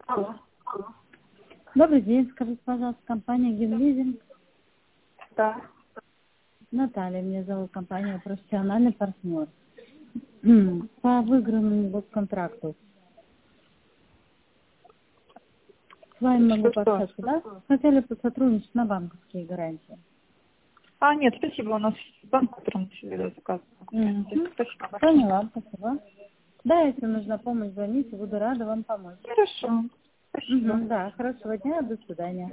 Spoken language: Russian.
Алло. Добрый день, скажите, пожалуйста, компания Гимлизинг. Да. Наталья, меня зовут, компания «Профессиональный партнер». По выигранному госконтракту. С вами могу Что? пообщаться, да? Хотели бы сотрудничать на банковские гарантии. Нет, спасибо, у нас банк, которым всегда заказываем. Спасибо большое. Поняла, спасибо. Да, если нужна помощь, звоните, буду рада вам помочь. Хорошо. Спасибо. Да, хорошего дня, до свидания.